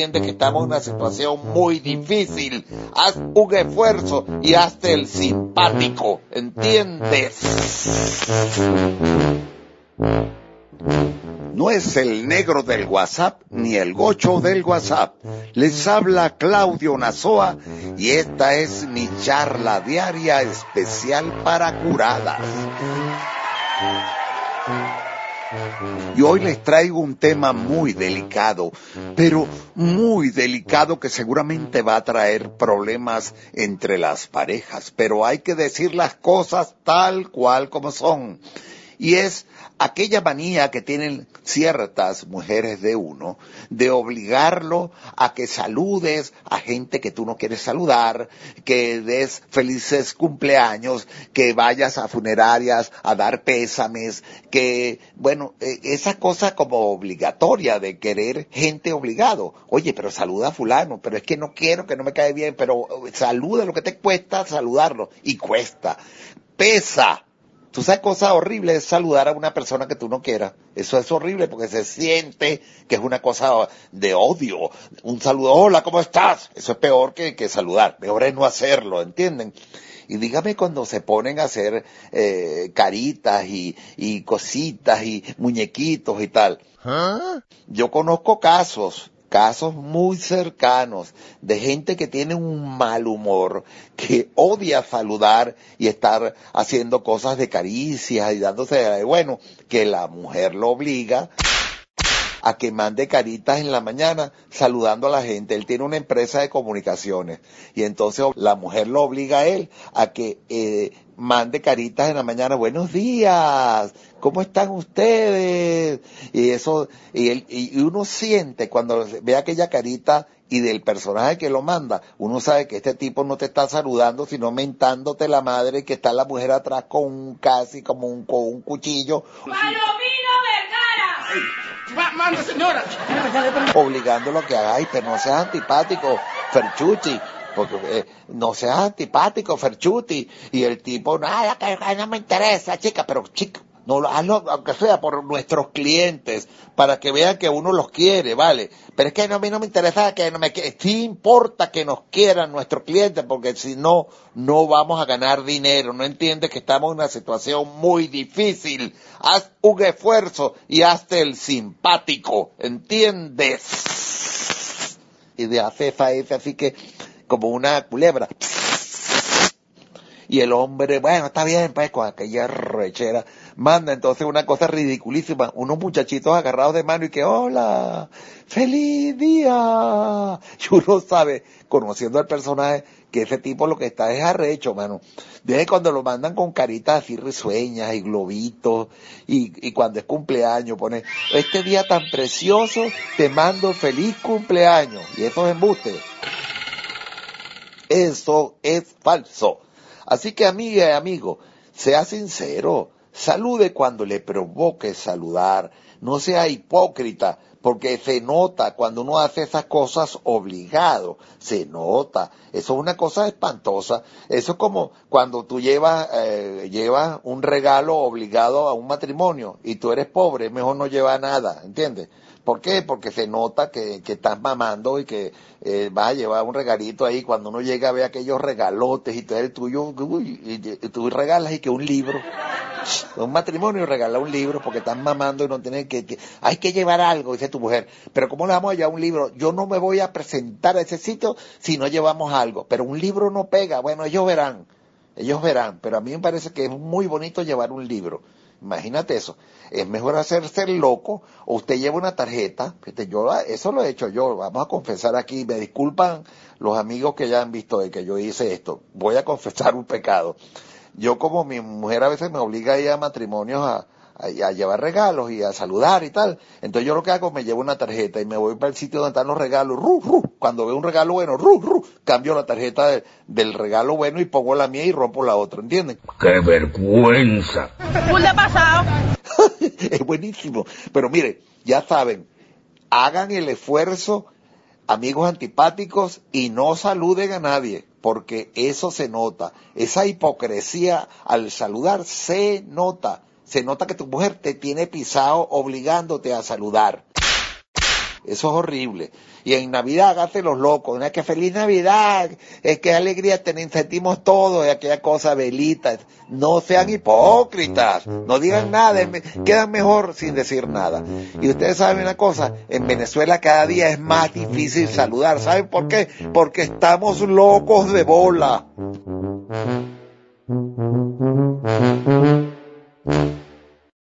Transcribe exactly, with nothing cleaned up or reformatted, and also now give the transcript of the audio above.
entiendes que estamos en una situación muy difícil. Haz un esfuerzo y hazte el simpático, ¿entiendes? No es el negro del WhatsApp ni el gocho del WhatsApp. Les habla Claudio Nazoa y esta es mi charla diaria especial para curadas. Y hoy les traigo un tema muy delicado, pero muy delicado que seguramente va a traer problemas entre las parejas, pero hay que decir las cosas tal cual como son. Y es aquella manía que tienen ciertas mujeres de uno de obligarlo a que saludes a gente que tú no quieres saludar, que des felices cumpleaños, que vayas a funerarias a dar pésames, que, bueno, esa cosa como obligatoria de querer gente obligado. Oye, pero saluda a fulano, pero es que no quiero, que no me cae bien, pero saluda lo que te cuesta saludarlo. Y cuesta, pesa. Tú sabes, cosa horrible es saludar a una persona que tú no quieras. Eso es horrible porque se siente que es una cosa de odio. Un saludo, hola, ¿cómo estás? Eso es peor que, que saludar. Peor es no hacerlo, ¿entienden? Y dígame cuando se ponen a hacer eh, caritas y, y cositas y muñequitos y tal. ¿Ah? Yo conozco casos. Casos muy cercanos de gente que tiene un mal humor, que odia saludar y estar haciendo cosas de caricias y dándose, bueno, que la mujer lo obliga a que mande caritas en la mañana saludando a la gente. Él tiene una empresa de comunicaciones y entonces la mujer lo obliga a él a que eh, mande caritas en la mañana. Buenos días, ¿cómo están ustedes? Y eso, y, él, y uno siente cuando ve aquella carita y del personaje que lo manda, uno sabe que este tipo no te está saludando, sino mentándote la madre, y que está la mujer atrás con un casi como un, con un cuchillo. ¡Palomino Vergara! ¡Manda, señora! Obligándolo a que haga, ay, pero no seas antipático, Ferchuti, porque eh, no seas antipático, Ferchuti. Y el tipo, nada, que no me interesa, chica, pero chica, no, hazlo, aunque sea por nuestros clientes, para que vean que uno los quiere, ¿vale? Pero es que no, a mí no me interesa que no me quieran, sí importa que nos quieran nuestros clientes, porque si no, no vamos a ganar dinero, ¿no entiendes que estamos en una situación muy difícil? Haz un esfuerzo y hazte el simpático, ¿entiendes? Y de hacer ese así que, como una culebra. Y el hombre, bueno, está bien, pues, con aquella rechera, manda entonces una cosa ridiculísima, unos muchachitos agarrados de mano y que, hola, feliz día. Y uno sabe, conociendo al personaje, que ese tipo lo que está es arrecho, mano. Desde cuando lo mandan con caritas así risueñas y globitos, y, y cuando es cumpleaños pone, este día tan precioso, te mando feliz cumpleaños. Y eso es embuste. Eso es falso. Así que, amiga y amigo, sea sincero, salude cuando le provoque saludar, no sea hipócrita, porque se nota cuando uno hace esas cosas obligado, se nota, eso es una cosa espantosa. Eso es como cuando tú llevas, eh, llevas un regalo obligado a un matrimonio y tú eres pobre, mejor no llevar nada, ¿entiendes? ¿Por qué? Porque se nota que, que estás mamando y que eh, vas a llevar un regalito ahí. Cuando uno llega a ver aquellos regalotes y todo el tuyo, uy, y, y tú regalas y que un libro, un matrimonio regala un libro porque estás mamando y no tienes que, que, hay que llevar algo, dice tu mujer. Pero ¿cómo le vamos a llevar un libro? Yo no me voy a presentar a ese sitio si no llevamos algo. Pero un libro no pega. Bueno, ellos verán, ellos verán. Pero a mí me parece que es muy bonito llevar un libro. Imagínate eso. Es mejor hacerse el loco, o usted lleva una tarjeta, fíjate, yo eso lo he hecho yo, vamos a confesar aquí, me disculpan los amigos que ya han visto de que yo hice esto, voy a confesar un pecado. Yo, como mi mujer a veces me obliga a ir a matrimonios a, a, a llevar regalos y a saludar y tal, entonces yo lo que hago, me llevo una tarjeta y me voy para el sitio donde están los regalos, ru, ru, cuando veo un regalo bueno, ru, ru, cambio la tarjeta de, del regalo bueno y pongo la mía y rompo la otra, ¿entienden? ¡Qué vergüenza! ¿Qué le ha pasado? Es buenísimo, pero mire, ya saben, hagan el esfuerzo, amigos antipáticos, y no saluden a nadie, porque eso se nota, esa hipocresía al saludar se nota, se nota que tu mujer te tiene pisado obligándote a saludar. Eso es horrible. Y en Navidad hágase los locos, ¿no? Es que feliz Navidad, es que alegría tenemos, sentimos todos, y aquella cosa, velitas. No sean hipócritas, no digan nada, quedan mejor sin decir nada. Y ustedes saben una cosa, en Venezuela cada día es más difícil saludar. ¿Saben por qué? Porque estamos locos de bola.